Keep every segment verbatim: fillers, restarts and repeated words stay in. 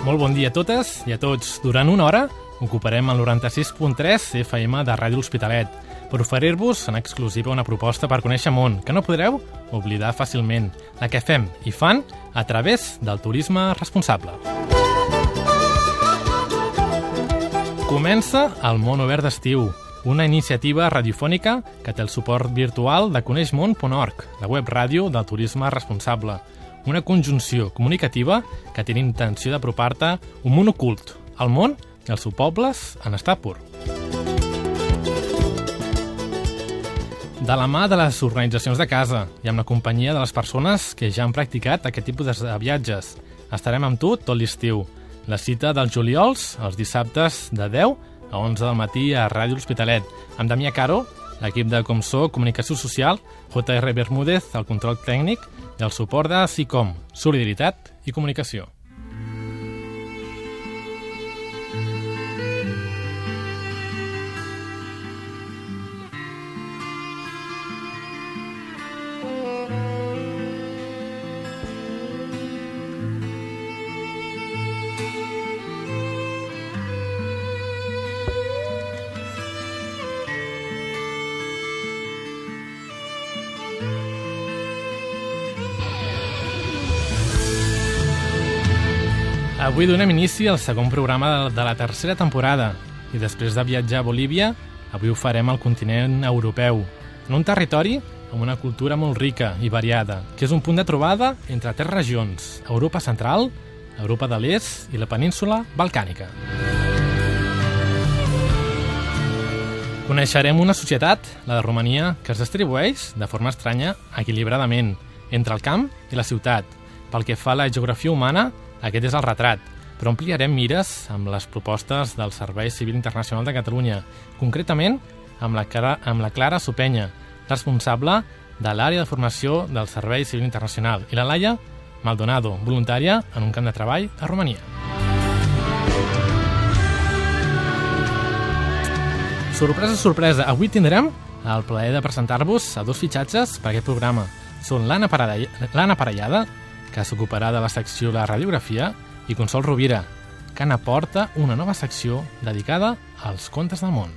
Molt bon dia a totes i a tots. Durant una hora ocuparem el noranta-sis punt tres F M de Ràdio L'Hospitalet per oferir-vos en exclusiva una proposta per conèixer món que no podreu oblidar fàcilment, la que fem i fan a través del turisme responsable. Comença el Món Obert d'Estiu, una iniciativa radiofònica que té el suport virtual de coneix món punt org, la web ràdio del turisme responsable. Una conjunció comunicativa que té intenció d'apropar-te un món ocult, el món i els seus pobles en estat pur. De la mà de les organitzacions de casa i amb la companyia de les persones que ja han practicat aquest tipus de viatges, estarem amb tu tot l'estiu. La cita dels juliols, els dissabtes de deu a onze del matí a Ràdio L'Hospitalet, amb Damià Caro, l'equip de Comsó Comunicació Social, J R Bermúdez, el control tècnic, i el suport de SICOM, Solidaritat i Comunicació. Avui donem inici al segon programa de la tercera temporada i després de viatjar a Bolívia, avui ho farem al continent europeu, en un territori amb una cultura molt rica i variada, que és un punt de trobada entre tres regions, Europa Central, Europa de l'Est i la península balcànica. Coneixerem una societat, la de Romania, que es distribueix de forma estranya equilibradament entre el camp i la ciutat. Pel que fa a la geografia humana, aquest és el retrat, però ampliarem mires amb les propostes del Servei Civil Internacional de Catalunya, concretament amb la, Clara, amb la Clara Supenya, responsable de l'àrea de formació del Servei Civil Internacional, i la Laia Maldonado, voluntària en un camp de treball a Romania. Sorpresa, sorpresa, avui tindrem el plaer de presentar-vos a dos fitxatges per aquest programa. Són l'Anna Parellada, que s'ocuparà de la secció de radiografia, i Consol Rovira, que n'aporta una nova secció dedicada als contes del món.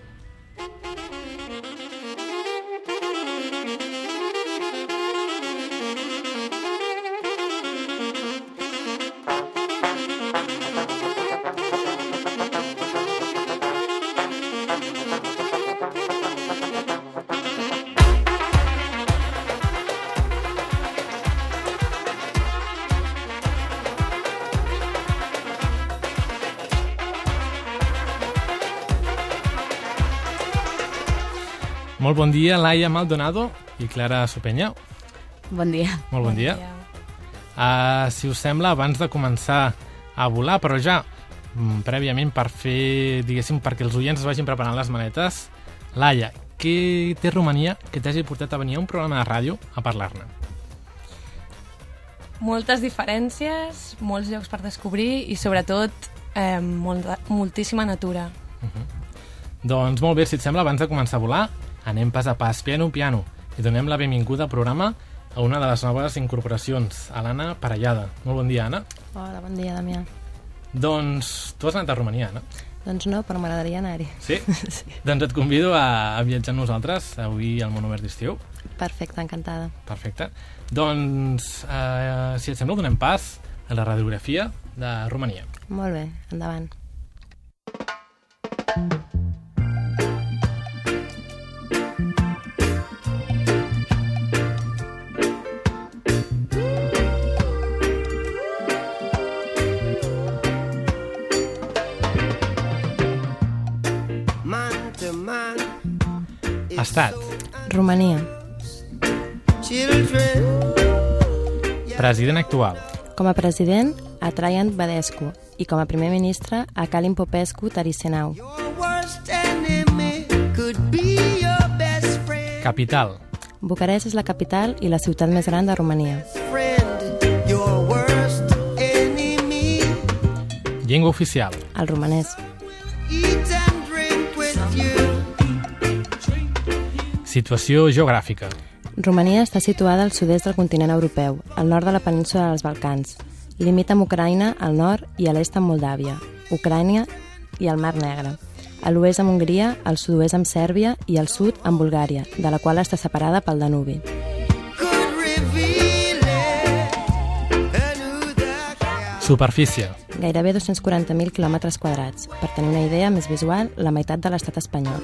Molt bon dia, Laia Maldonado i Clara Supenya. Bon dia. Molt bon, bon dia. dia. Uh, si us sembla, abans de començar a volar, però ja mm, prèviament per fer, diguéssim, perquè els oients es vagin preparant les maletes, Laia, què té Romania que t'hagi portat a venir a un programa de ràdio a parlar-ne? Moltes diferències, molts llocs per descobrir i, sobretot, eh, molt, moltíssima natura. Uh-huh. Doncs molt bé, si et sembla, abans de començar a volar, anem pas a pas, piano, piano, i donem la benvinguda al programa a una de les noves incorporacions, a l'Anna Parellada. Molt bon dia, Anna. Hola, bon dia, Damià. Doncs tu has anat a Romania, Anna? Doncs no, però m'agradaria anar-hi. Sí? Sí. Doncs et convido a, a viatjar amb nosaltres avui al Món Obert d'Estiu. Perfecte, encantada. Perfecte. Doncs, eh, si et sembla, donem pas a la radiografia de Romania. Molt bé, endavant. Estat. Romania. President actual. Com a president, a Traian Badescu, i com a primer ministre, a Calin Popescu Tarisenau. Capital. Bucarest és la capital i la ciutat més gran de Romania. Llengua oficial. El romanès. Situació geogràfica. Romania està situada al sud-est del continent europeu, al nord de la península dels Balcans. Limita amb Ucraïna al nord i a l'est amb Moldàvia, Ucrània i el Mar Negre. A l'oest amb Hongria, al sud-oest amb Sèrbia i al sud amb Bulgària, de la qual està separada pel Danubi. Superfície. Gairebé dos-cents quaranta mil quilòmetres quadrats. Per tenir una idea més visual, la meitat de l'estat espanyol.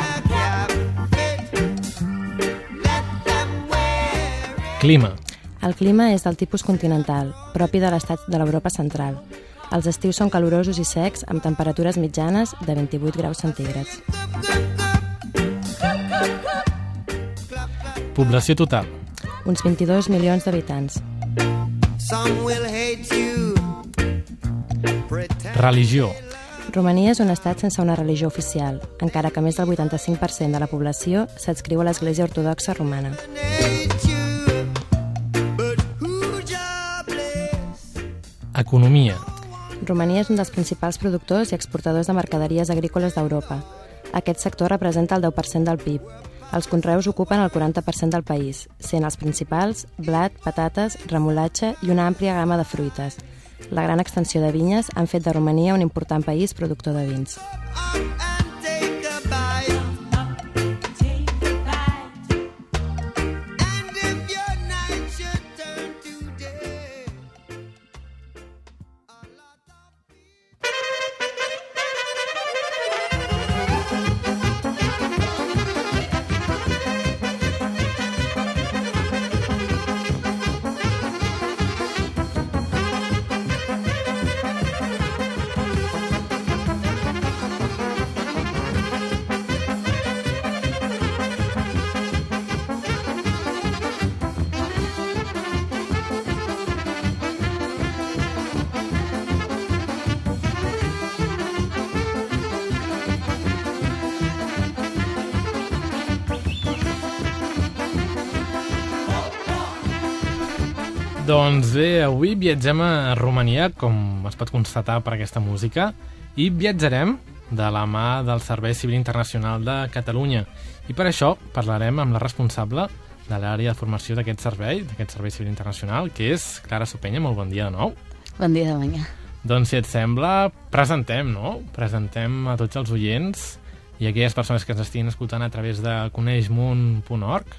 Clima. El clima és del tipus continental, propi de l'estat de l'Europa central. Els estius són calorosos i secs, amb temperatures mitjanes de vint-i-vuit graus centígrads. Població total. Uns vint-i-dos milions d'habitants. Religió. Romania és un estat sense una religió oficial, encara que més del vuitanta-cinc per cent de la població s'adscriu a l'Església Ortodoxa Romana. Economia. Romania és un dels principals productors i exportadors de mercaderies agrícoles d'Europa. Aquest sector representa el deu per cent del P I B. Els conreus ocupen el quaranta per cent del país, sent els principals blat, patates, remolatxa i una àmplia gamma de fruites. La gran extensió de vinyes han fet de Romania un important país productor de vins. Doncs bé, avui viatgem a Romania, com es pot constatar per aquesta música, i viatjarem de la mà del Servei Civil Internacional de Catalunya. I per això parlarem amb la responsable de l'àrea de formació d'aquest servei, d'aquest Servei Civil Internacional, que és Clara Supenya. Molt bon dia de nou. Bon dia de mañana. Doncs, si et sembla, presentem, no? Presentem a tots els oients i a aquelles persones que ens estiguin escoltant a través de coneixmón punt org.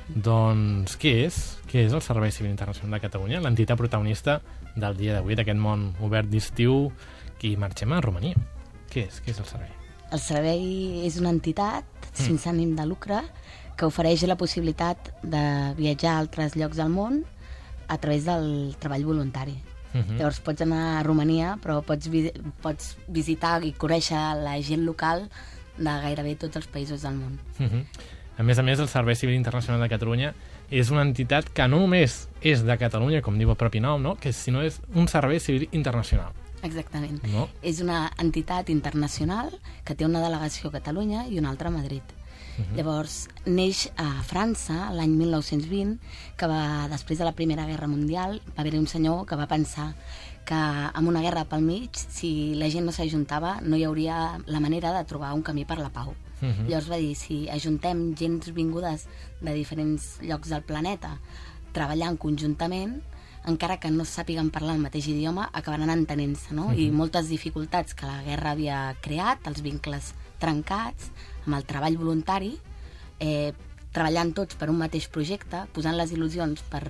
Doncs què és? Què és el Servei Civil Internacional de Catalunya, l'entitat protagonista del dia d'avui, d'aquest món obert d'estiu, i marxem a Romania? Què és? Què és el servei? El servei és una entitat mm. sense ànim de lucre que ofereix la possibilitat de viatjar a altres llocs del món a través del treball voluntari. Mm-hmm. Llavors pots anar a Romania, però pots, vi pots visitar i conèixer la gent local de gairebé tots els països del món. Mm-hmm. A més a més, el Servei Civil Internacional de Catalunya és una entitat que no només és de Catalunya, com diu el propi nom, no? Que sinó és un servei civil internacional. Exactament. No? És una entitat internacional que té una delegació a Catalunya i una altra a Madrid. Uh-huh. Llavors, neix a França l'any mil nou-cents vint, que va, després de la Primera Guerra Mundial, va haver-hi un senyor que va pensar que amb una guerra pel mig, si la gent no s'ajuntava, no hi hauria la manera de trobar un camí per la pau. Uh-huh. Llavors va dir, si ajuntem gens vingudes de diferents llocs del planeta treballant conjuntament, encara que no sàpiguen parlar el mateix idioma, acabaran entenent-se, no? Uh-huh. I moltes dificultats que la guerra havia creat, els vincles trencats, amb el treball voluntari, eh, treballant tots per un mateix projecte, posant les il·lusions per,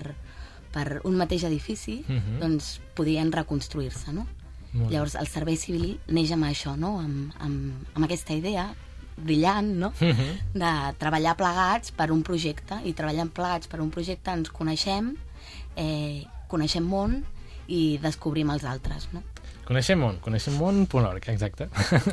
per un mateix edifici, uh-huh. doncs podien reconstruir-se, no? Molt Llavors el servei civil neix amb això, no? Amb, amb, amb aquesta idea brillant, no? Uh-huh. De treballar plegats per un projecte, i treballant plegats per un projecte ens coneixem, eh, coneixem món i descobrim els altres, no? Coneixem món, coneixem món punt org, exacte.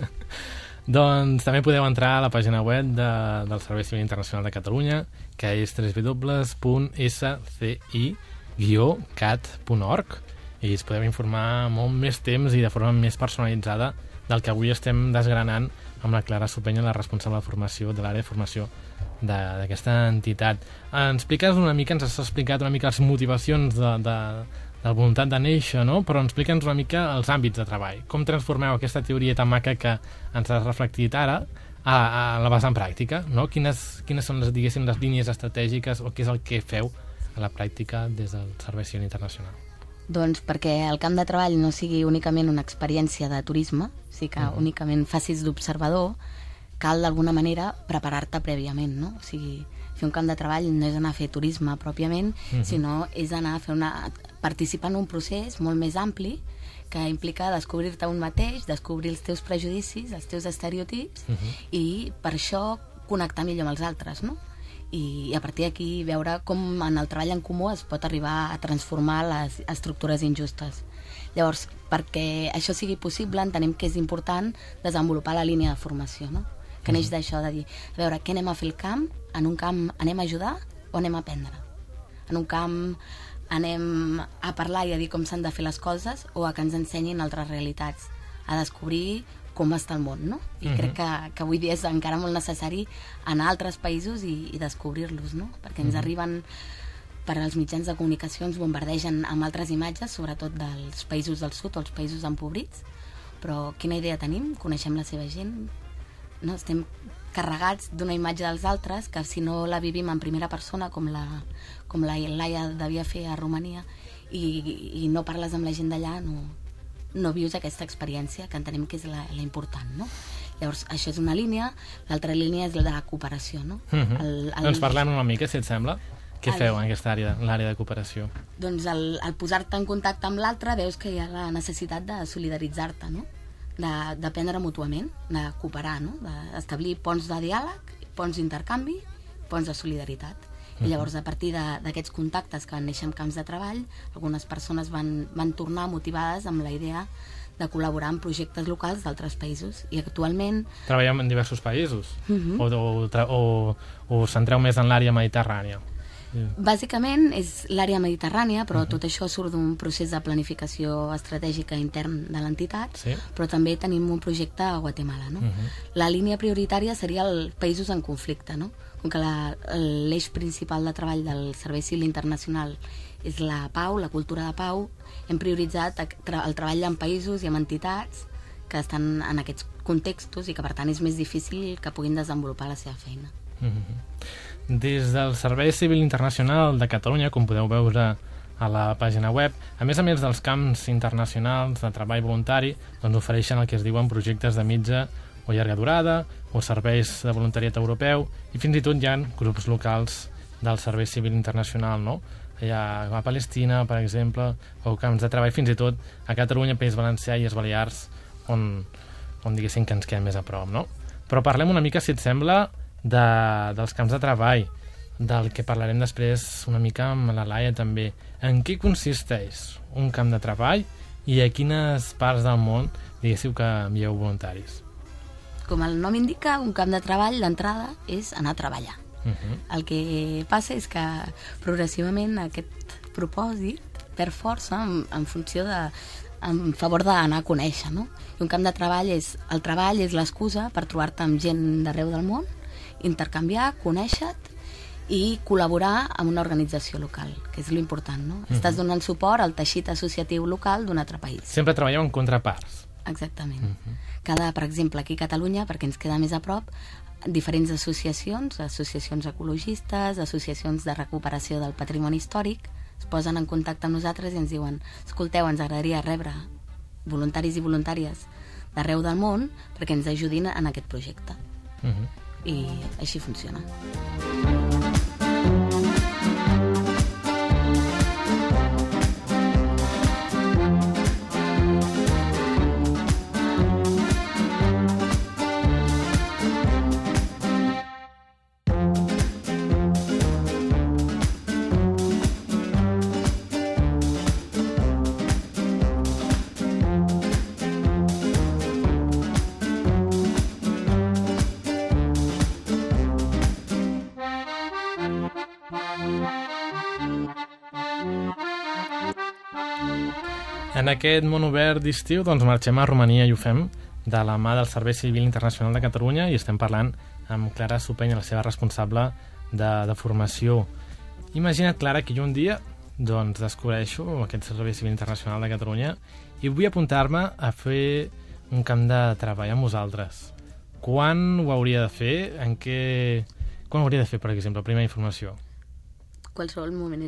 Doncs també podeu entrar a la pàgina web de, del Servei Civil Internacional de Catalunya, que és w w w punt s c i guió cat punt org, i us podeu informar molt més temps i de forma més personalitzada del que avui estem desgranant amb la Clara Supenya, la responsable de formació de l'àrea de formació d'aquesta entitat. Ens expliques una mica, ens has explicat una mica les motivacions de, de, de la voluntat de néixer, no? Però ens explica'ns una mica els àmbits de treball. Com transformeu aquesta teoria tan maca que ens has reflectit ara a, a la vessant pràctica, no? Quines, quines són les, diguéssim, les línies estratègiques o què és el que feu a la pràctica des del Servei Civil Internacional? Doncs perquè el camp de treball no sigui únicament una experiència de turisme, o sigui que uh -huh. únicament facis d'observador, cal d'alguna manera preparar-te prèviament, no? O sigui, fer un camp de treball no és anar a fer turisme pròpiament, uh -huh. sinó és anar a fer una... participar en un procés molt més ampli que implica descobrir-te un mateix, descobrir els teus prejudicis, els teus estereotips, uh -huh. i per això connectar millor amb els altres, no? I a partir d'aquí veure com en el treball en comú es pot arribar a transformar les estructures injustes. Llavors, perquè això sigui possible, entenem que és important desenvolupar la línia de formació, no? Que neix d'això, de dir, a veure, què anem a fer al camp? En un camp anem a ajudar o anem a aprendre? En un camp anem a parlar i a dir com s'han de fer les coses o a que ens ensenyin altres realitats, a descobrir com està el món, no? I uh-huh. crec que, que avui dia és encara molt necessari anar a altres països i, i descobrir-los, no? Perquè ens uh-huh. arriben per als mitjans de comunicació, ens bombardegen amb altres imatges, sobretot dels països del sud o els països empobrits, però quina idea tenim? Coneixem la seva gent? No? Estem carregats d'una imatge dels altres que si no la vivim en primera persona, com la, com la Laia devia fer a Romania, i, i no parles amb la gent d'allà, no... no vius aquesta experiència que entenem que és la, la important, no? Llavors, això és una línia, l'altra línia és la de la cooperació, no? Uh-huh. el, el... Doncs parlem una mica, si et sembla. Què el... feu en aquesta àrea, l'àrea de cooperació? Doncs el, el posar-te en contacte amb l'altre veus que hi ha la necessitat de solidaritzar-te, no? D'aprendre mútuament, de cooperar, no? D'establir ponts de diàleg, ponts d'intercanvi, ponts de solidaritat. I llavors, a partir d'aquests contactes que van néixer en camps de treball, algunes persones van, van tornar motivades amb la idea de col·laborar en projectes locals d'altres països. I actualment... Treballem en diversos països? Uh-huh. o, o, o, o centreu més en l'àrea mediterrània? Bàsicament és l'àrea mediterrània, però uh-huh. tot això surt d'un procés de planificació estratègica intern de l'entitat, sí. però també tenim un projecte a Guatemala, no? Uh-huh. La línia prioritària seria els països en conflicte, no? Com que l'eix principal de treball del Servei Civil Internacional és la pau, la cultura de pau, hem prioritzat el treball en països i amb entitats que estan en aquests contextos i que per tant és més difícil que puguin desenvolupar la seva feina. Mm-hmm. Des del Servei Civil Internacional de Catalunya, com podeu veure a la pàgina web, a més a més dels camps internacionals de treball voluntari, doncs ofereixen el que es diuen projectes de mitja o llarga durada, o serveis de voluntariat europeu, i fins i tot hi ha grups locals del Servei Civil Internacional, no? Hi ha a Palestina, per exemple, o camps de treball fins i tot a Catalunya, País Valencià i les Balears, on, on diguéssim que ens quedem més a prop, no? Però parlem una mica, si et sembla, de, dels camps de treball, del que parlarem després una mica amb la Laia també. En què consisteix un camp de treball i a quines parts del món, diguéssiu, que envieu voluntaris? Com el nom indica, un camp de treball d'entrada és anar a treballar. Uh-huh. El que passa és que progressivament aquest propòsit perd força en, en funció de en favor d'anar a conèixer, no? I un camp de treball és el treball és l'excusa per trobar-te amb gent d'arreu del món, intercanviar, conèixer-te i col·laborar amb una organització local, que és l'important, no? Uh-huh. Estàs donant suport al teixit associatiu local d'un altre país. Sempre treballeu en contraparts. Exactament. Uh-huh. Cada, per exemple, aquí a Catalunya, perquè ens queda més a prop, diferents associacions, associacions ecologistes, associacions de recuperació del patrimoni històric, es posen en contacte amb nosaltres i ens diuen: escolteu, ens agradaria rebre voluntaris i voluntàries d'arreu del món perquè ens ajudin en aquest projecte. Uh-huh. I així funciona. En aquest món obert d'estiu doncs marxem a Romania i ho fem de la mà del Servei Civil Internacional de Catalunya i estem parlant amb Clara Supeny, la seva responsable de, de formació. Imagina't, Clara, que jo un dia doncs, descobreixo aquest Servei Civil Internacional de Catalunya i vull apuntar-me a fer un camp de treball amb vosaltres. Quan ho hauria de fer? En què... Quan ho hauria de fer, per exemple? Primera informació. Qualsevol moment és bo.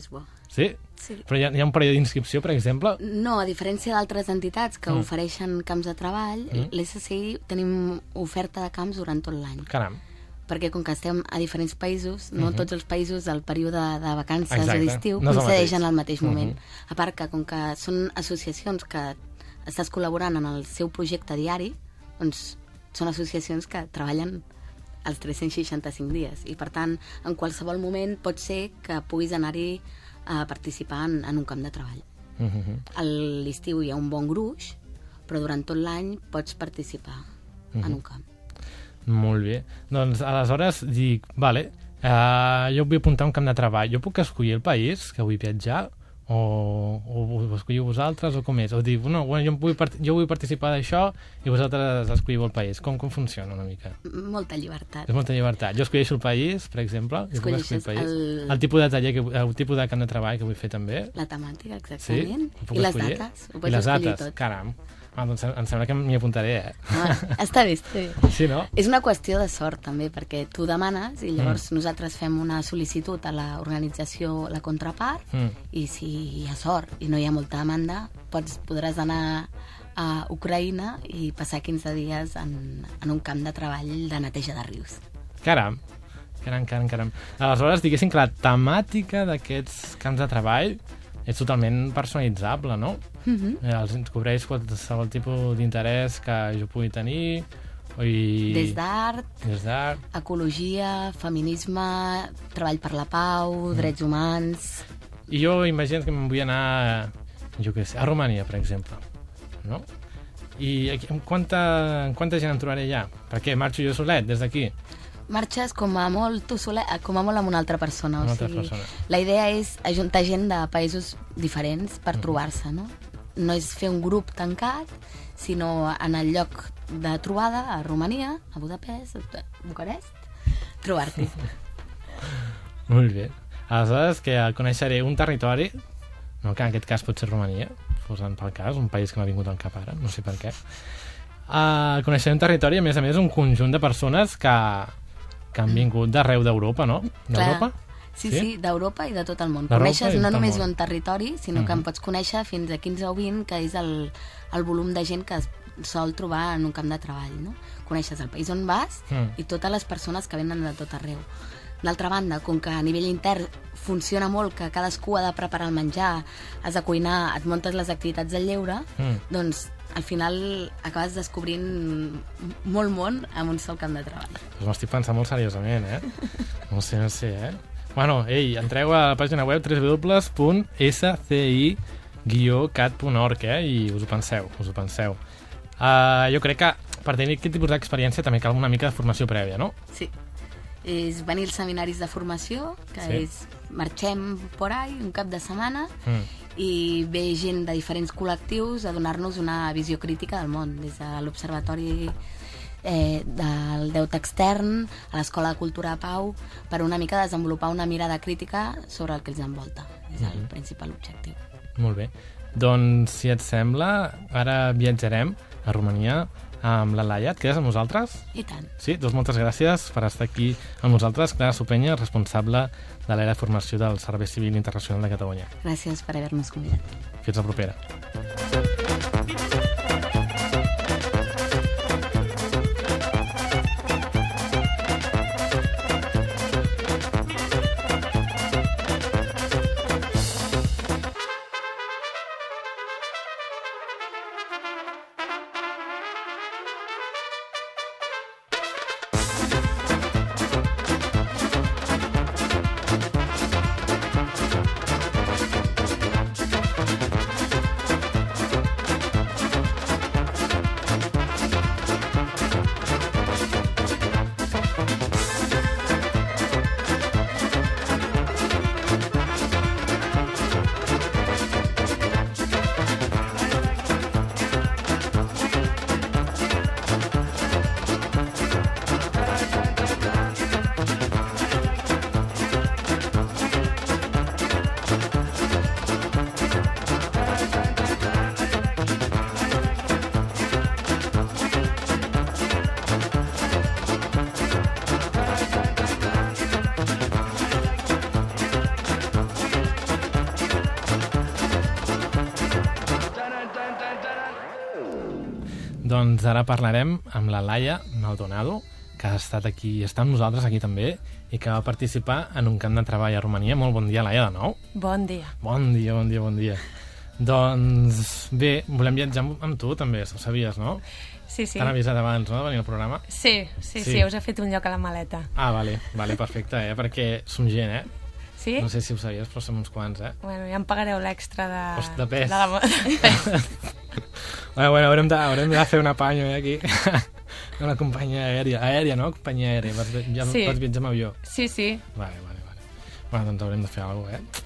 Sí? Sí. Però hi ha, hi ha un període d'inscripció, per exemple? No, a diferència d'altres entitats que Mm. ofereixen camps de treball, Mm. l'S S I tenim oferta de camps durant tot l'any. Caram. Perquè com que estem a diferents països, no Mhm. tots els països el període de vacances Exacte. o d'estiu No és el coincideix mateix. en el mateix moment. Mhm. A part que com que són associacions que estàs col·laborant en el seu projecte diari, doncs són associacions que treballen els tres-cents seixanta-cinc dies i per tant en qualsevol moment pot ser que puguis anar-hi a participar en, en un camp de treball. Mhm. A l'estiu hi ha un bon gruix, però durant tot l'any pots participar Mhm. en un camp. Molt bé. Doncs aleshores dic, vale, uh, jo vull apuntar un camp de treball. Jo puc escollir el país que vull viatjar? O, o ho escolliu vosaltres? O com és? O dic, no, bueno, jo, vull part jo vull participar d'això i vosaltres escolliu el país. Com, com funciona una mica? Molta llibertat. És molta llibertat. Jo escolleixo el país, per exemple. Jo puc escollir el Escolleixes país. el- El tipus de taller, que, el tipus de camp de treball que vull fer també. La temàtica, Sí? exactament. Ho puc I les escollir? dates. Ho I pots les escollir dates, tot. caram. Ah, doncs em sembla que m'hi apuntaré, eh? Ah, està bé, està bé. Sí, no? És una qüestió de sort, també, perquè tu demanes i llavors mm. nosaltres fem una sol·licitud a l'organització La Contrapart Mm. i si hi ha sort i no hi ha molta demanda, pots, podràs anar a Ucraïna i passar quinze dies en, en un camp de treball de neteja de rius. Caram, caram, caram, caram. Aleshores, diguéssim que la temàtica d'aquests camps de treball és totalment personalitzable, no? Mm -hmm. Eh, Els cobreix qualsevol tipus d'interès que jo pugui tenir i... Des d'art, Des d'art. ecologia, feminisme, treball per la pau, mm. drets humans... I jo imagino que me'n vull anar, jo què sé, a Romania, per exemple, no? I aquí, amb quanta, amb quanta gent em trobaré allà? Perquè marxo jo solet, des d'aquí. Marxes com a molt tu solet, com a molt amb una altra persona. Una o altra sigui, persona. La idea és ajuntar gent de països diferents per mm. trobar-se, no? No és fer un grup tancat, sinó en el lloc de trobada, a Romania, a Budapest, a Bucarest, trobar-t'hi. Molt bé. Aleshores, que coneixeré un territori, no, que en aquest cas pot ser Romania, posant pel cas, un país que m'ha vingut al cap ara, no sé per què. Uh, coneixeré un territori, a més a més, un conjunt de persones que, que han vingut d'arreu d'Europa, no? D'Europa? Sí, sí, sí d'Europa i de tot el món. D'Europa Coneixes i de no tot el només món. un territori, sinó Mhm. que en pots conèixer fins a quinze o vint, que és el, el volum de gent que es sol trobar en un camp de treball, no? Coneixes el país on vas Mm. i totes les persones que venen de tot arreu. D'altra banda, com que a nivell intern funciona molt, que cadascú ha de preparar el menjar, has de cuinar, et muntes les activitats del lleure, Mm. doncs al final acabes descobrint molt món amb un sol camp de treball. Doncs m'estic pensant molt seriosament, eh? No sé, no sé, eh? Bueno, ei, entreu a la pàgina web w w w punt s c i guió cat punt org, eh? I us ho penseu, us ho penseu. Uh, jo crec que per tenir aquest tipus d'experiència també cal una mica de formació prèvia, no? Sí. És venir als seminaris de formació, que Sí. és marxem por ahí un cap de setmana Mm. i ve gent de diferents col·lectius a donar-nos una visió crítica del món, des de l'Observatori eh, del Deute Extern a l'Escola de Cultura de Pau, per una mica desenvolupar una mirada crítica sobre el que els envolta. És el principal objectiu. Molt bé. Doncs, si et sembla, ara viatjarem a Romania amb la Laia. Et quedes amb nosaltres? I tant. Sí, doncs moltes gràcies per estar aquí amb nosaltres. Clara Supenya, responsable de l'àrea de formació del Servei Civil Internacional de Catalunya. Gràcies per haver-nos convidat. Fins la propera. Doncs ara parlarem amb la Laia Maldonado, que ha estat aquí, està amb nosaltres aquí també, i que va participar en un camp de treball a Romania. Molt bon dia, Laia, de nou. Bon dia. Bon dia, bon dia, bon dia. Doncs bé, volem viatjar amb, amb tu també, ho sabies, no? Sí, sí. T'han avisat abans, no?, de venir al programa? Sí, sí, sí, Sí. us he fet un lloc a la maleta. Ah, vale, vale, perfecte, eh? Perquè som gent, eh? Sí? No sé si ho sabies, però som uns quants, eh? Bueno, ja em pagareu l'extra de... Host de pes. De la... de pes. Bueno, bueno, haurem de, haurem de fer una panyo, eh, aquí. Una companyia aèria. Aèria, no? Companyia aèria. Vas, ja, Sí. vas viatjar amb avió. Sí, sí. Vale, vale, vale. Bueno, doncs haurem de fer alguna cosa, eh?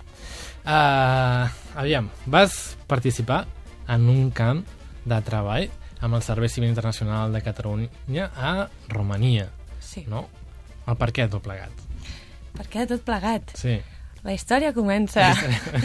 Uh, aviam, vas participar en un camp de treball amb el Servei Civil Internacional de Catalunya a Romania, Sí. no? El per què tot plegat? Per què tot plegat? Sí. La història comença...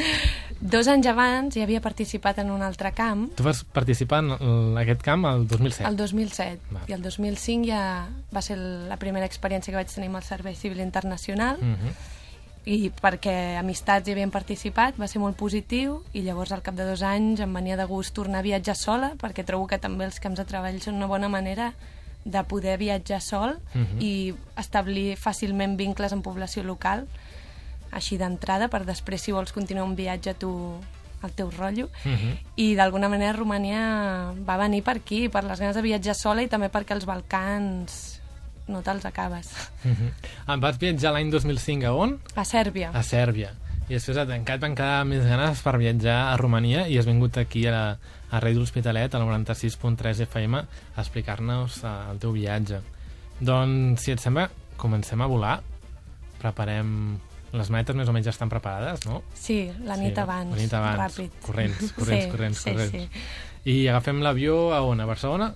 Dos anys abans ja havia participat en un altre camp, Tu vas participar en aquest camp el dos mil set. el dos mil set, Va. i el dos mil cinc ja va ser la primera experiència que vaig tenir amb el Servei Civil Internacional, Uh -huh. i perquè amistats hi havien participat va ser molt positiu, i llavors al cap de dos anys em venia de gust tornar a viatjar sola, perquè trobo que també els camps de treball són una bona manera de poder viatjar sol Mhm. i establir fàcilment vincles amb població local, així d'entrada, per després, si vols continuar un viatge tu al teu rotllo. Uh -huh. I d'alguna manera Romania va venir per aquí, per les ganes de viatjar sola, i també perquè els Balcans no te'ls acabes. Uh -huh. Ah, vas viatjar l'any dos mil cinc a on? A Sèrbia. A Sèrbia. I després encara van quedar més ganes per viatjar a Romania i has vingut aquí a, la, a Ràdio L'Hospitalet, a la noranta-sis punt tres F M, a explicar-nos el teu viatge. Doncs, si et sembla, comencem a volar. Preparem... Les maletes més o menys ja estan preparades, no? Sí, la nit Sí, abans. La nit abans. Ràpid. Corrents, corrents, sí, corrents, sí, corrents. Sí. I agafem l'avió a on? A Barcelona?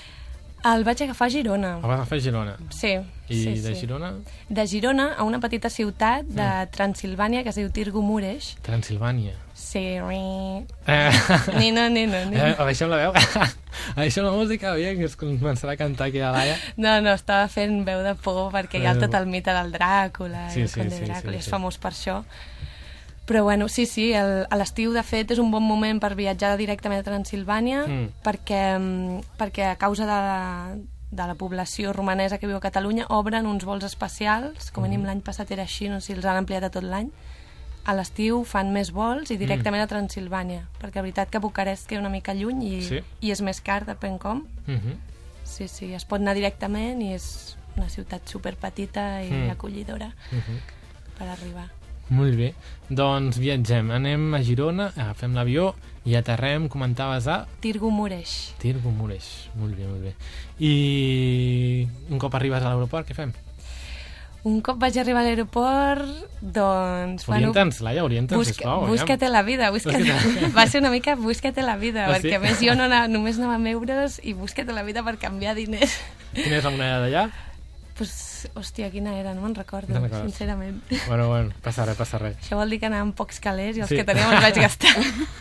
El vaig agafar a Girona. El vas agafar a Girona. Sí, I sí, de sí. Girona? De Girona a una petita ciutat de Mm. Transilvània que es diu Tirgu Mureș. Transilvània. Sí, ri... Eh, ni no, ni no, ni eh, no. abaixem la veu. Abaixem la música, aviam, que es començarà a cantar aquí a l'Aia. No, no, estava fent veu de por perquè hi ha Veu. tot el mite del Dràcula, Sí, i el sí, conde sí, Dràcula, sí, i és sí. famós per això. Però bueno, sí, sí, el, a l'estiu de fet és un bon moment per viatjar directament a Transilvània, Mm. perquè, mm, perquè a causa de la, de la població romanesa que viu a Catalunya obren uns vols especials, com a mínim Mhm. l'any passat era així, no sé si els han ampliat a tot l'any. A l'estiu fan més vols i directament a Transilvània, perquè la veritat que Bucarest queda una mica lluny i, Sí. i és més car, depèn com. Uh -huh. Sí, sí, es pot anar directament i és una ciutat superpetita i Mm. acollidora Uh -huh. per arribar. Molt bé. Doncs viatgem. Anem a Girona, agafem l'avió i aterrem, comentaves, a Tirgu Mureș. Tirgu Mureș. Molt bé, molt bé. I un cop arribes a l'aeroport, què fem? Un cop vaig arribar a l'aeroport, doncs... Orienta'ns, Laia, orienta'ns, busca, sisplau. búscate la vida, búscate... Búscate- Va ser una mica búscate la vida, Ah, perquè sí? a més jo no anava, només anava amb euros i búscate la vida per canviar diners. Quina és la moneda d'allà? Pues, hòstia, quina era? No me'n recordo, No recordes. sincerament. Bueno, bueno, passa res, passa res. Això vol dir que anava amb pocs calés i els Sí. que teníem els vaig gastar.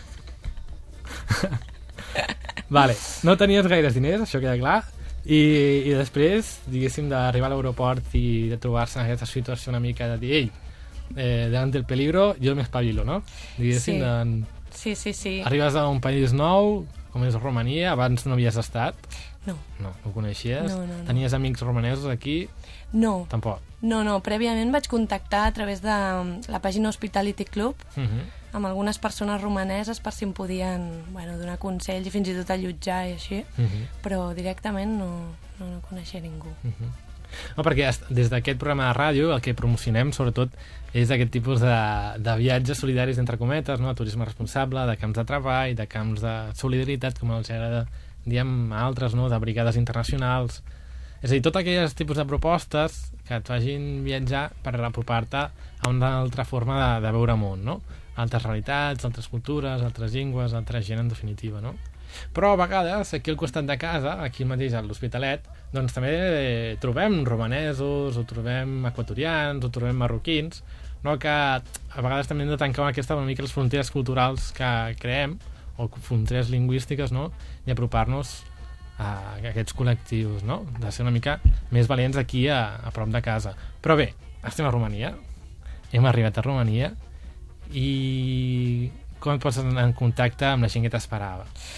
Vale, no tenies gaires diners, això queda clar, i, i després, diguéssim, d'arribar a l'aeroport i de trobar-se en aquesta situació una mica de dir, ei, eh, davant del peligro, jo m'espavilo, no? Diguéssim, Sí. de, Sí, sí, sí. arribes a un país nou, com és Romania, abans no havies estat, No, no, no ho coneixies, No, no, no. tenies amics romanesos aquí, no. tampoc. No, no, prèviament vaig contactar a través de la pàgina Hospitality Club Uh -huh. amb algunes persones romaneses per si em podien, bueno, donar consells i fins i tot allotjar i així, Uh -huh. però directament no, no, no coneixia ningú. Uh -huh. No, perquè est- des d'aquest programa de ràdio el que promocionem sobretot és aquest tipus de, de viatges solidaris entre cometes, no? De turisme responsable, de camps de treball, de camps de solidaritat, com els agrada diem a altres, no? De brigades internacionals. És a dir, tot aquells tipus de propostes que et facin viatjar per apropar-te a una altra forma de, de veure món, no? Altres realitats, altres cultures, altres llengües, altra gent, en definitiva, no? Però a vegades, aquí al costat de casa, aquí mateix a l'Hospitalet, doncs també eh, trobem romanesos, o trobem equatorians, o trobem marroquins, no? Que a vegades també hem de tancar aquesta una mica les fronteres culturals que creem, o fronteres lingüístiques, no? I apropar-nos a aquests col·lectius, no? De ser una mica més valents aquí a, a prop de casa. Però bé, estem a Romania, hem arribat a Romania, i com et poses en contacte amb la gent que t'esperava?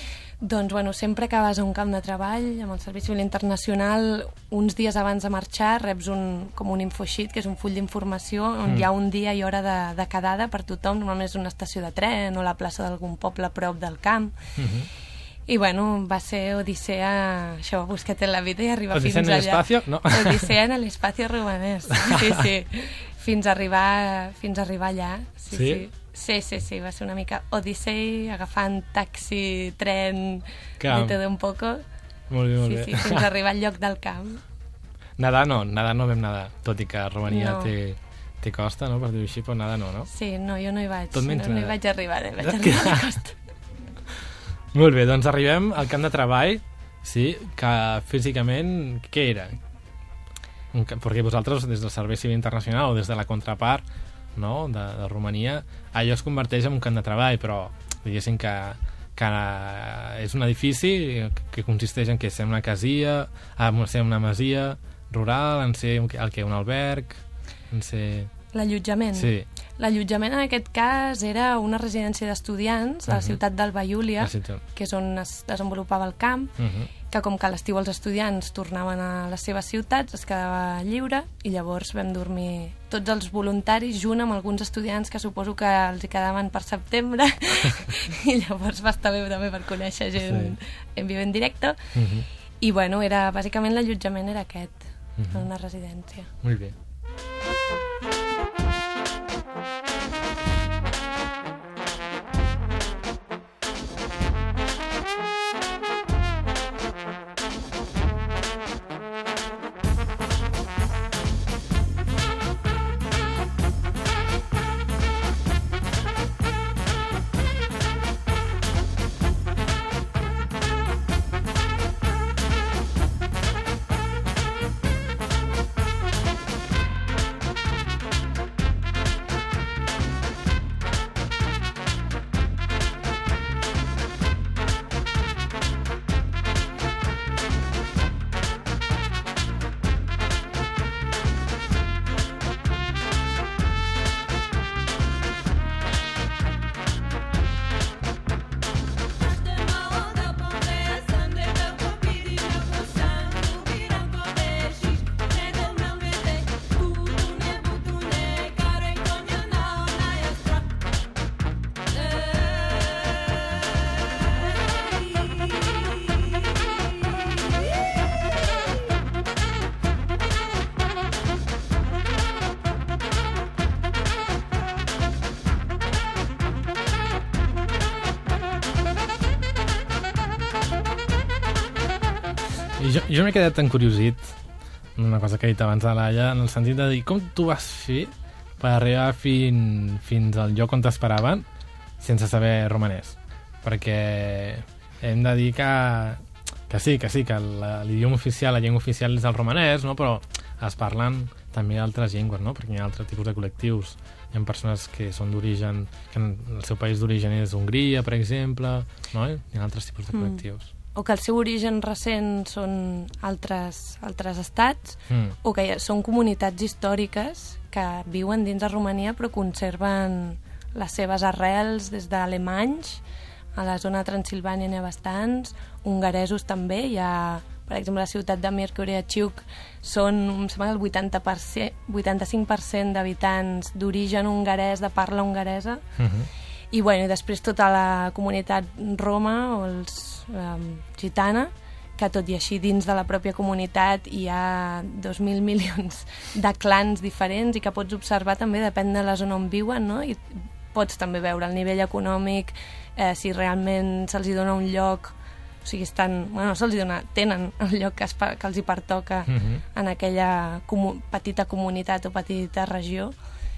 Doncs, bueno, sempre que vas a un camp de treball, amb el Servei Civil Internacional, uns dies abans de marxar reps un, com un infosheet, que és un full d'informació, on mm. hi ha un dia i hora de, de quedada per tothom, normalment és una estació de tren o la plaça d'algun poble a prop del camp. Mm-hmm. I, bueno, va ser Odissea, això, busca't en la vida i arribar Odissea fins allà. Odissea en el espacio? No. Odissea en el espacio romanès. Sí, sí. Fins a arribar, fins a arribar allà. Sí, sí. sí. Sí, sí, sí, va ser una mica Odissea, agafant taxi, tren, camp. De tot un poco. Molt bé, molt sí, bé. Sí, fins a arribar al lloc del camp. Nedar no, nedar no vam nedar, tot i que Romania no. té, té costa, no?, per dir-ho així, però nedar no, no? Sí, no, jo no hi vaig, tot no, no hi vaig arribar, eh? vaig arribar a la costa. Molt bé, doncs arribem al camp de treball, sí, que físicament, què era? Perquè vosaltres, des del Servei Civil Internacional o des de la contrapart, no? de, de Romania, allò es converteix en un camp de treball, però diguéssim que, que és un edifici que consisteix en que ser una casia, en ser una masia rural, en ser el que un alberg, en ser... L'allotjament? Sí. L'allotjament en aquest cas era una residència d'estudiants a la uh-huh. ciutat d'Alba Iúlia, que és on es desenvolupava el camp, uh-huh. que com que a l'estiu els estudiants tornaven a les seves ciutats, es quedava lliure, i llavors vam dormir tots els voluntaris junt amb alguns estudiants que suposo que els hi quedaven per setembre i llavors va estar bé també per conèixer gent sí. en viu en directe uh-huh. i bueno, era, bàsicament l'allotjament era aquest, uh-huh. una residència. Molt bé. Jo, jo m'he quedat encuriosit, una cosa que he dit abans de l'Alla, en el sentit de dir, com tu vas fer per arribar fin, fins al lloc on t'esperaven sense saber romanès? Perquè hem de dir que, que sí, que sí, que l'idioma oficial, la llengua oficial és el romanès, no? Però es parlen també altres llengües, no? Perquè hi ha altres tipus de col·lectius. Hi ha persones que són d'origen, que el seu país d'origen és Hongria, per exemple, no? Hi ha altres tipus de col·lectius. Mm. O que el seu origen recent són altres, altres estats, mm. o que són comunitats històriques que viuen dins de Romania però conserven les seves arrels des d'alemanys, a la zona de Transilvània n'hi ha bastants, hongaresos també, hi ha, per exemple, la ciutat de Miercurea-Ciuc són, em sembla, el vuitanta per cent, vuitanta-cinc per cent d'habitants d'origen hongarès, de parla hongaresa, mm-hmm. I, bueno, i després tota la comunitat roma o els um, gitana, que tot i així dins de la pròpia comunitat hi ha dos mil milions de clans diferents i que pots observar també, depèn de la zona on viuen, no? I pots també veure el nivell econòmic, eh, si realment se'ls dona un lloc, o sigui, estan, bueno, no se'ls dona, tenen el lloc que, es, que els hi pertoca uh-huh. en aquella comu petita comunitat o petita regió.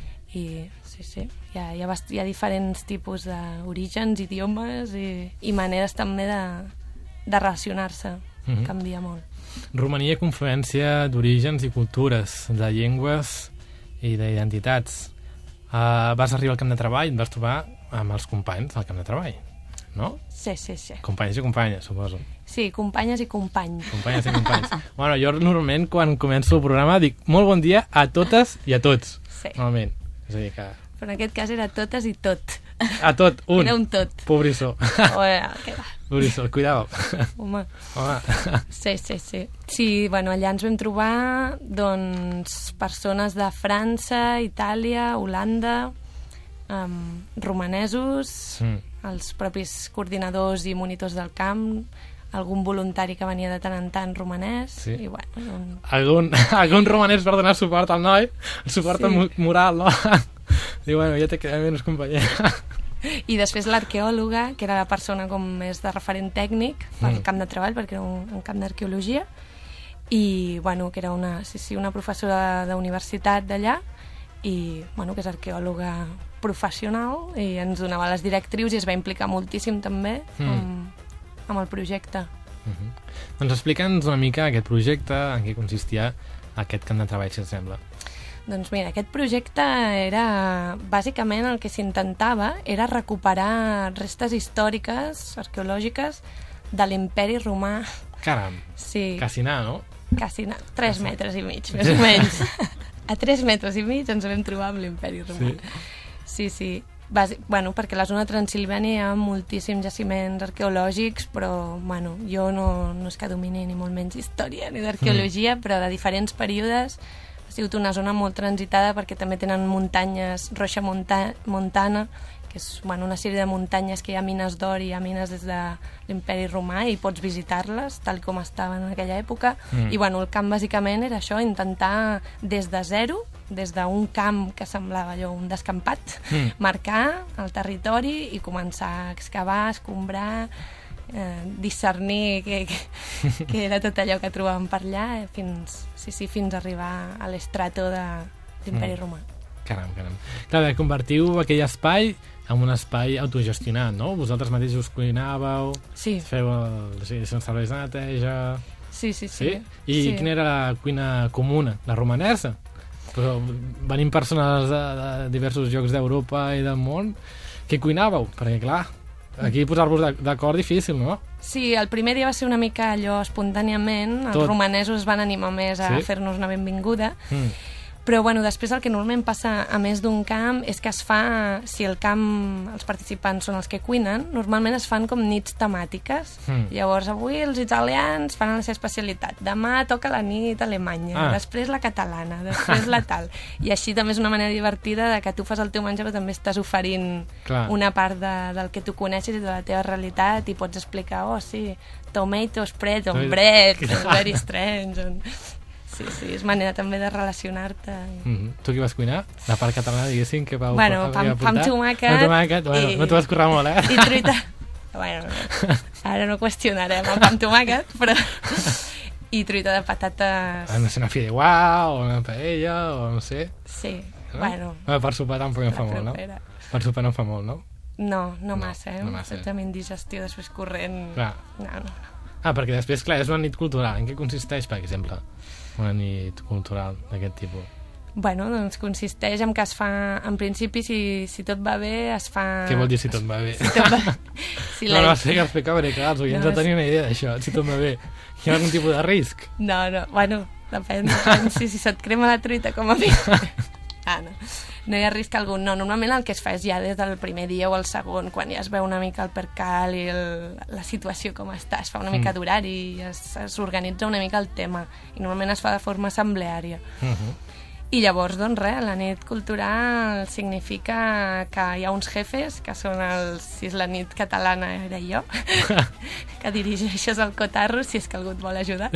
I sí, sí, hi ha, hi ha, hi ha diferents tipus d'orígens, idiomes i, i maneres també de, de relacionar-se. Mm-hmm. Canvia molt. Romania, confluència d'orígens i cultures, de llengües i d'identitats. Uh, vas arribar al camp de treball, et vas trobar amb els companys del camp de treball, no? Sí, sí, sí. Companys i companyes, suposo. Sí, companyes i companys. Companyes i companys. Bueno, jo normalment quan començo el programa dic molt bon dia a totes i a tots. Sí. Normalment. És a dir que... Però en aquest cas era totes i tot. A tot, un. Era un tot. Pobrissó. Ué, què va? Pobrissó, cuidao. Home. Home. Sí, sí, sí. Sí, bueno, allà ens vam trobar, doncs, persones de França, Itàlia, Holanda, um, romanesos, mm. els propis coordinadors i monitors del camp, algun voluntari que venia de tant en tant romanès, sí. I bueno... Un... Algun, algun romanès per donar suport al noi, el suport sí. moral, no? Diu, bueno, ja te queda menys, companyera. I després l'arqueòloga, que era la persona com més de referent tècnic pel mm. camp de treball, perquè era un, un camp d'arqueologia, i, bueno, que era una, sí, sí, una professora d'universitat d'allà, i, bueno, que és arqueòloga professional, i ens donava les directrius i es va implicar moltíssim també mm. amb, amb el projecte. Mm-hmm. Doncs explica'ns una mica aquest projecte, en què consistia aquest camp de treball, si et sembla. Doncs mira, aquest projecte era... Bàsicament el que s'intentava era recuperar restes històriques, arqueològiques, de l'imperi romà. Caram, sí. Quasi anar, no? Quasi anar, tres Quasi. metres i mig, més o menys. A tres metres i mig ens vam trobar amb l'imperi romà. Sí, sí. sí. Bàsic, bueno, perquè a la zona de Transilvània hi ha moltíssims jaciments arqueològics, però bueno, jo no, no és que domini ni molt menys història ni d'arqueologia, mm. però de diferents períodes ha sigut una zona molt transitada perquè també tenen muntanyes, Roxa Monta Montana, que és bueno, una sèrie de muntanyes que hi ha mines d'or i hi ha mines des de l'imperi romà i pots visitar-les tal com estaven en aquella època. Mm. I bueno, el camp bàsicament era això, intentar des de zero, des d'un camp que semblava allò un descampat, mm. marcar el territori i començar a excavar, escombrar, eh, discernir què, què, què era tot allò que trobàvem per allà, eh, fins, sí, sí, fins a arribar a l'estrato de l'imperi mm. romà. Caram, caram. Clar, convertiu aquell espai en un espai autogestionat, no? Vosaltres mateixos cuinàveu, sí. feu els sí, serveis de neteja... Sí, sí, sí. sí? I sí. quina era la cuina comuna? La romanesa? Però venint persones de, de diversos llocs d'Europa i del món, què cuinàveu? Perquè, clar, aquí posar-vos d'acord difícil, no? Sí, el primer dia va ser una mica allò espontàniament, els Tot. romanesos van animar més a sí? fer-nos una benvinguda, mm. però bueno, després el que normalment passa a més d'un camp és que es fa, si el camp, els participants són els que cuinen, normalment es fan com nits temàtiques. Mm. Llavors avui els italians fan la seva especialitat, demà toca la nit alemanya, ah. després la catalana, després la tal. I així també és una manera divertida de que tu fas el teu menjar però també estàs oferint Clar. una part de, del que tu coneixes i de la teva realitat i pots explicar, oh sí, tomato spread on bread, very strange, on... Sí, sí, és manera també de relacionar-te. Mm-hmm. Tu qui vas cuinar? La part catalana, diguéssim, que vau bueno, portar? Bueno, pam tomàquet. Pam tomàquet, bueno, i, no t'ho vas currar molt, eh? I truita. Bueno, ara no qüestionarem el pam tomàquet, però... I truita de patates... No sé, una fideuà, o una paella, o no sé. Sí, no? bueno... bueno per sopar tampoc en fa molt, no? Per sopar no fa molt, no? No, no massa, eh? No massa. Exactament digestió, després corrent... Clar. No, no, no. Ah, perquè després, clar, és una nit cultural. En què consisteix, per exemple, una nit cultural d'aquest tipus? Bueno, doncs consisteix en que es fa, en principi, si, si tot va bé, es fa... Què vol dir si tot va bé? Si tot va... si no, la... no, sé que explicar, perquè clar, els oients no, no tenien una idea d'això, si tot va bé. Hi ha algun tipus de risc? No, no, bueno, depèn, depèn si, si se't crema la truita com a mi. Ah, no. No hi ha risc algun, no. Normalment el que es fa és ja des del primer dia o el segon, quan ja es veu una mica el percal i el, la situació com està, es fa una mica d'horari i s'organitza una mica el tema. I normalment es fa de forma assembleària. Uh-huh. I llavors, doncs res, la nit cultural significa que hi ha uns jefes, que són els... Si és la nit catalana, era jo, que dirigeixes el cotarro, si és que algú et vol ajudar.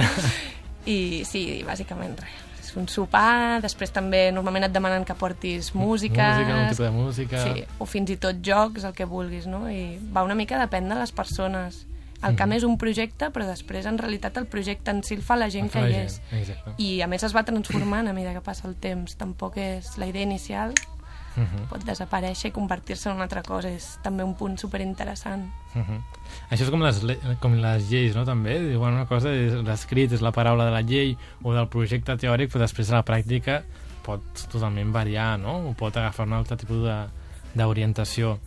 I sí, bàsicament res. És un sopar, després també normalment et demanen que portis música... Música, un tipus de música... Sí, o fins i tot jocs, el que vulguis, no? I va una mica depèn de les persones. El camp és un projecte, però després en realitat el projecte en si el fa la gent que hi és. Exacte. I a més es va transformant a mesura que passa el temps. Tampoc és la idea inicial, uh-huh. pot desaparèixer i convertir-se en una altra cosa. És també un punt superinteressant. Uh-huh. Això és com les, com les lleis, no? També, bueno, una cosa és l'escrit, és la paraula de la llei o del projecte teòric, però després a la pràctica pot totalment variar, no? O pot agafar un altre tipus d'orientació.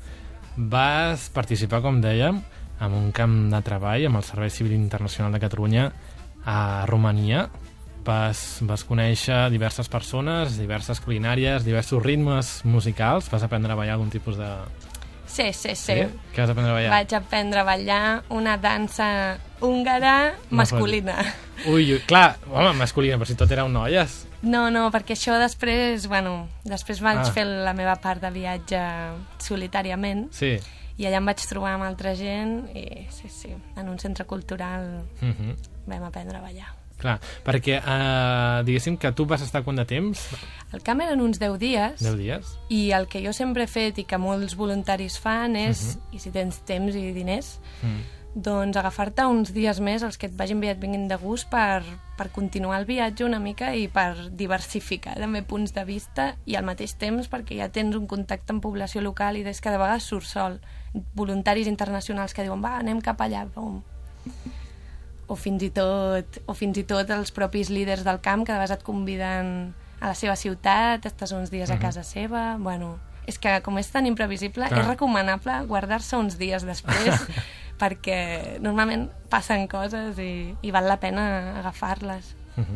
Vas participar, com dèiem, en un camp de treball amb el Servei Civil Internacional de Catalunya a Romania. Vas, vas conèixer diverses persones, diverses culinàries, diversos ritmes musicals. Vas aprendre a ballar algun tipus de... Sí, sí, sí. Sí? Què vas aprendre a ballar? Vaig aprendre a ballar una dansa húngara masculina. Ui, ui, clar, home, masculina, però si tot eren noies. No, no, perquè això després, bueno, després vaig Ah. fer la meva part de viatge solitàriament Sí. i allà em vaig trobar amb altra gent i sí, sí, en un centre cultural Mhm. vam aprendre a ballar. Clar, perquè eh, diguéssim que tu vas estar quant de temps? El camp eren uns deu dies deu dies? i el que jo sempre he fet i que molts voluntaris fan és, i si tens temps i diners, Mm. doncs agafar-te uns dies més els que et vagin bé i et vinguin de gust per, per continuar el viatge una mica i per diversificar també punts de vista i al mateix temps perquè ja tens un contacte amb població local i des que de vegades surt sol. Voluntaris internacionals que diuen va, anem cap allà, bum. O fins i tot, o fins i tot els propis líders del camp que de vegades et conviden a la seva ciutat, estàs uns dies a casa seva, bueno, és que com és tan imprevisible, Clar. és recomanable guardar-se uns dies després perquè normalment passen coses i, i val la pena agafar-les.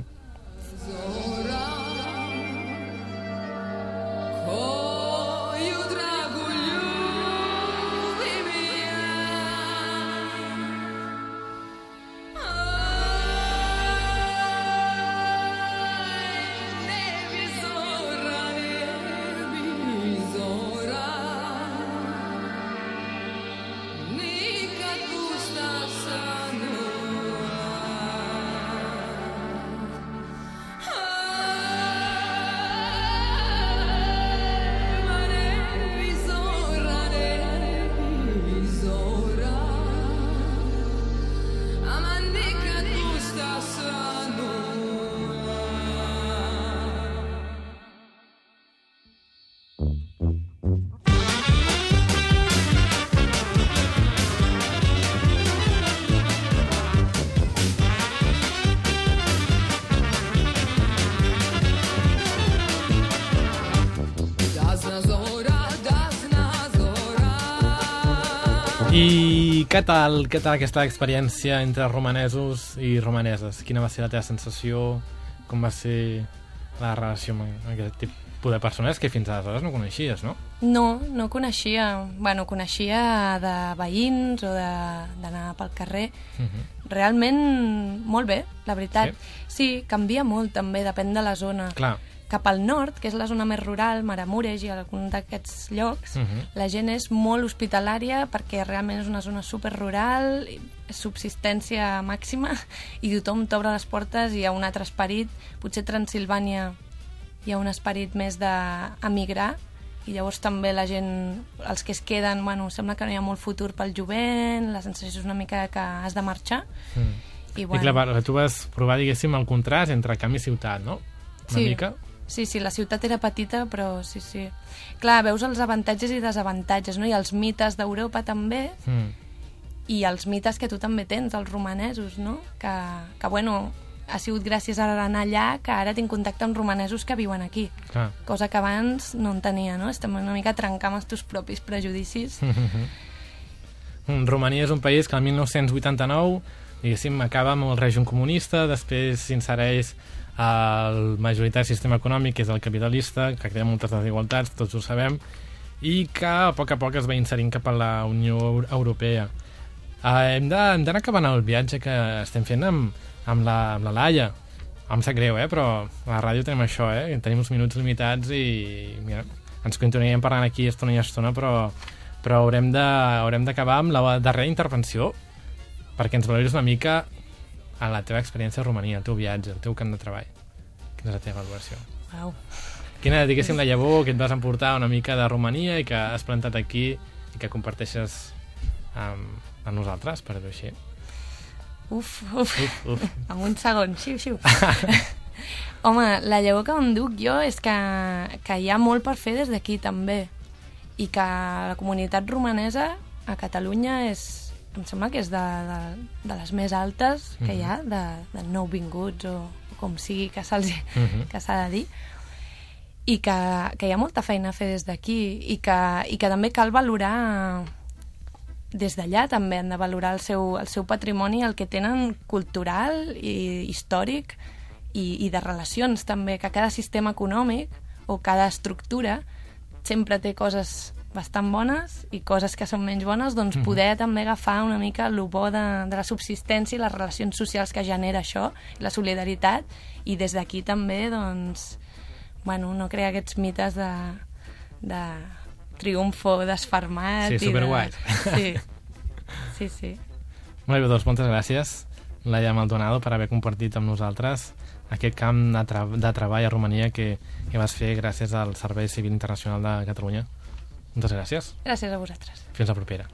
I què tal, què tal aquesta experiència entre romanesos i romaneses? Quina va ser la teva sensació? Com va ser la relació amb aquest tipus de persones que fins aleshores no coneixies, no? No, no coneixia. Bueno, coneixia de veïns o d'anar pel carrer. Uh-huh. Realment molt bé, la veritat. Sí? Sí, canvia molt també, depèn de la zona. Clar. Cap al nord, que és la zona més rural, Maramures i algun d'aquests llocs, Uh-huh. la gent és molt hospitalària perquè realment és una zona superrural, és subsistència màxima i tothom t'obre les portes i hi ha un altre esperit. Potser a Transilvània hi ha un esperit més d'emigrar i llavors també la gent, els que es queden, bueno, sembla que no hi ha molt futur pel jovent, la sensació és una mica que has de marxar. Mm. I, I bueno, clar, però tu vas provar, diguéssim, el contrast entre camp i ciutat, no? Una Sí. mica. Sí, sí, la ciutat era petita, però sí, sí. Clar, veus els avantatges i desavantatges, no? I els mites d'Europa també, Mm. i els mites que tu també tens, els romanesos, no? Que, que bueno, ha sigut gràcies a anar allà que ara tinc contacte amb romanesos que viuen aquí. Clar. Cosa que abans no en tenia, no? Estem una mica trencant amb els teus propis prejudicis. Mm, Romania és un país que el mil nou-cents vuitanta-nou, diguéssim, acaba amb el règim comunista, després s'insereix el majoritari sistema econòmic, que és el capitalista, que crea moltes desigualtats, tots ho sabem, i que a poc a poc es va inserint cap a la Unió Europea. Uh, hem d'anar acabant el viatge que estem fent amb, amb, la, amb la Laia. Em sap greu, eh? Però a la ràdio tenim això, eh? Tenim uns minuts limitats i mira, ens continuaríem parlant aquí estona i estona, però, però haurem de, haurem d'acabar amb la darrera intervenció perquè ens valoris una mica a la teva experiència a Romania, el teu viatge, el teu camp de treball. Quina és la teva valoració? Uau. Quina, diguéssim, la llavor que et vas emportar una mica de Romania i que has plantat aquí i que comparteixes amb, amb nosaltres, per dir-ho així. Uf, uf, Uf, uf. en un segon, xiu, xiu. Home, la llavor que em duc jo és que, que hi ha molt per fer des d'aquí també i que la comunitat romanesa a Catalunya és, em sembla que és de, de, de les més altes que hi ha, de, de nouvinguts o com sigui que se'ls Mhm. que s'ha de dir, i que, que hi ha molta feina a fer des d'aquí i que, i que també cal valorar des d'allà, també han de valorar el seu, el seu patrimoni, el que tenen cultural i històric i, i de relacions també, que cada sistema econòmic o cada estructura sempre té coses bastant bones i coses que són menys bones, doncs Mhm. poder també agafar una mica el bo de, de la subsistència i les relacions socials que genera això, i la solidaritat, i des d'aquí també, doncs, bueno, no crear aquests mites de, de triomfo desfermat. Sí, i de... superguai. Sí, sí, sí. Molt bé, doncs moltes gràcies, Laia Maldonado, per haver compartit amb nosaltres aquest camp de, tra de treball a Romania que, que vas fer gràcies al Servei Civil Internacional de Catalunya. Moltes gràcies. Gràcies a vosaltres. Fins la propera.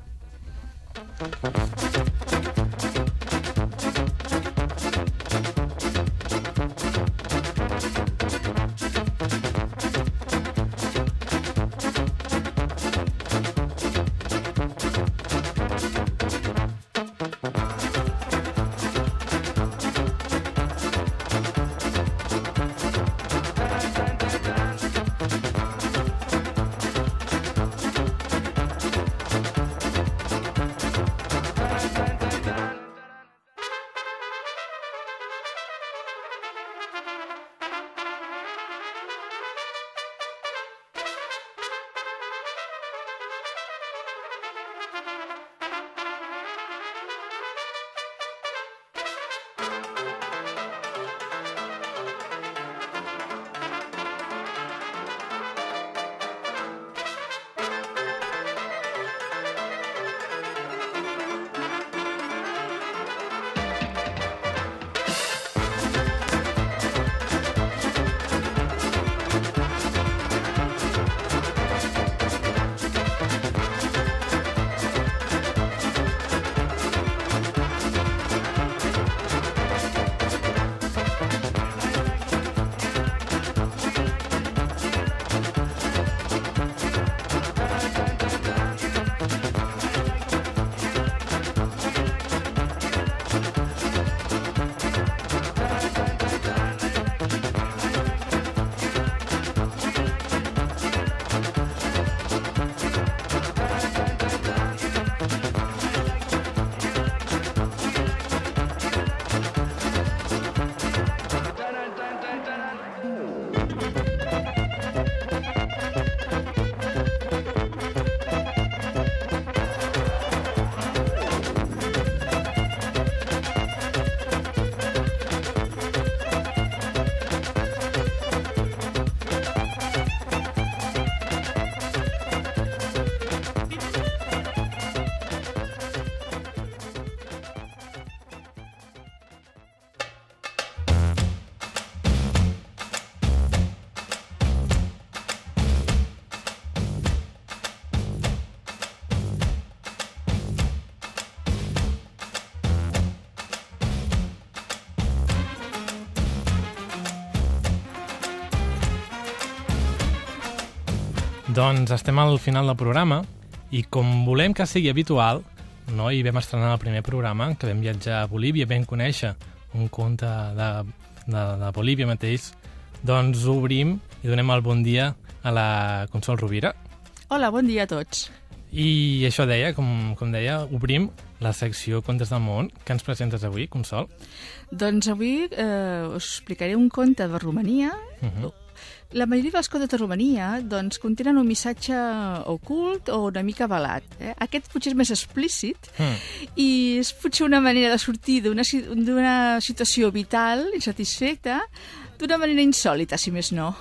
Doncs estem al final del programa i com volem que sigui habitual, no, i vam estrenar el primer programa, que vam viatjar a Bolívia, vam conèixer un conte de, de, de Bolívia mateix, doncs obrim i donem el bon dia a la Consol Rovira. Hola, bon dia a tots. I això deia, com, com deia, obrim la secció Contes del món. Què ens presentes avui, Consol? Doncs avui eh, us explicaré un conte de Romania. Uh-huh. La majoria dels contes de Romania doncs, contenen un missatge ocult o una mica velat. Eh? Aquest potser és més explícit mm. i és potser una manera de sortir d'una d'una situació vital, insatisfecta, d'una manera insòlita, si més no.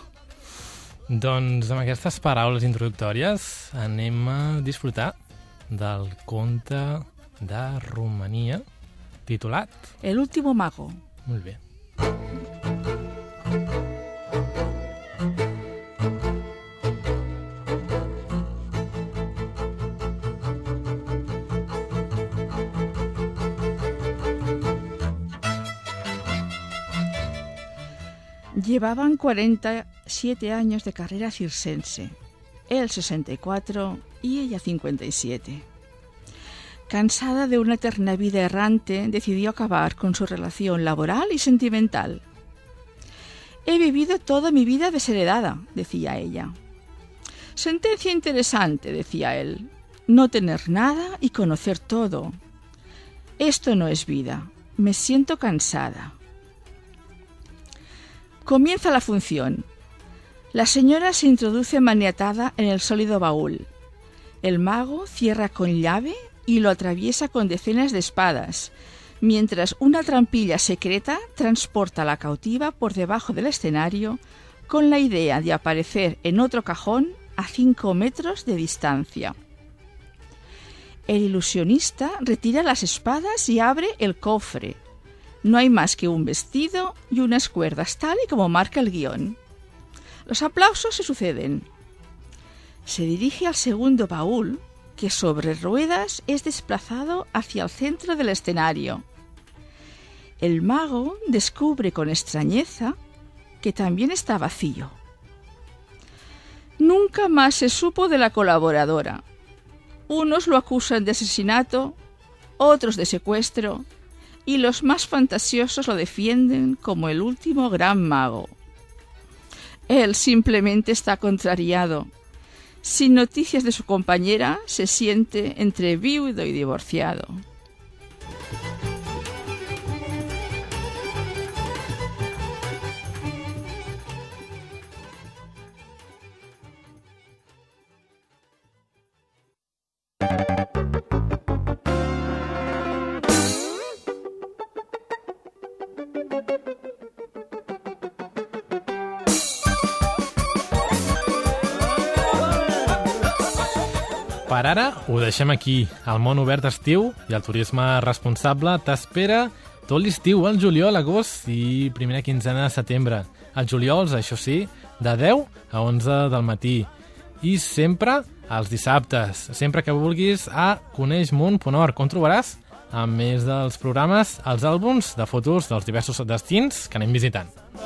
Doncs amb aquestes paraules introductòries anem a disfrutar del conte de Romania titulat El último mago. Molt bé. Llevaban cuarenta y siete años de carrera circense, él sesenta y cuatro y ella cincuenta y siete. Cansada de una eterna vida errante, decidió acabar con su relación laboral y sentimental. He vivido toda mi vida desheredada, decía ella. Sentencia interesante, decía él. No tener nada y conocer todo. Esto no es vida. Me siento cansada. Comienza la función. La señora se introduce maniatada en el sólido baúl. El mago cierra con llave y lo atraviesa con decenas de espadas, mientras una trampilla secreta transporta a la cautiva por debajo del escenario con la idea de aparecer en otro cajón a cinco metros de distancia. El ilusionista retira las espadas y abre el cofre. No hay más que un vestido y unas cuerdas, tal y como marca el guión. Los aplausos se suceden. Se dirige al segundo baúl, que sobre ruedas es desplazado hacia el centro del escenario. El mago descubre con extrañeza que también está vacío. Nunca más se supo de la colaboradora. Unos lo acusan de asesinato, otros de secuestro, y los más fantasiosos lo defienden como el último gran mago. Él simplemente está contrariado. Sin noticias de su compañera, se siente entre viudo y divorciado. Per ara ho deixem aquí. El món obert d'estiu i el turisme responsable t'espera tot l'estiu, al juliol, agost i primera quinzena de setembre. Els juliols, això sí, de deu a onze del matí. I sempre els dissabtes, sempre que vulguis, a coneix món punt org, on trobaràs, a més dels programes, els àlbums de fotos dels diversos destins que anem visitant.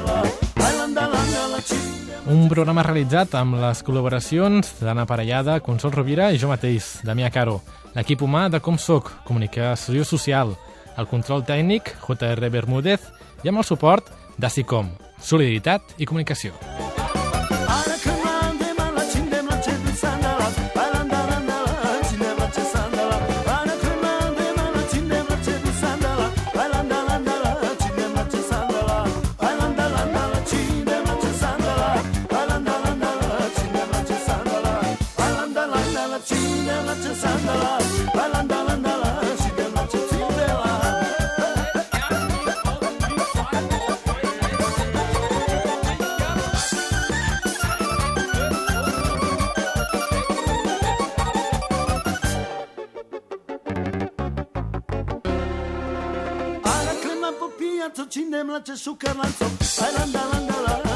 Un programa realitzat amb les col·laboracions d'Anna Parellada, Consol Rovira i jo mateix, Damià Caro, l'equip humà de Com Soc, Comunicació Social, el control tècnic, J R Bermúdez, i amb el suport d'Acicom, Solidaritat i Comunicació. Cindem la ce sucar la so, la la la la la.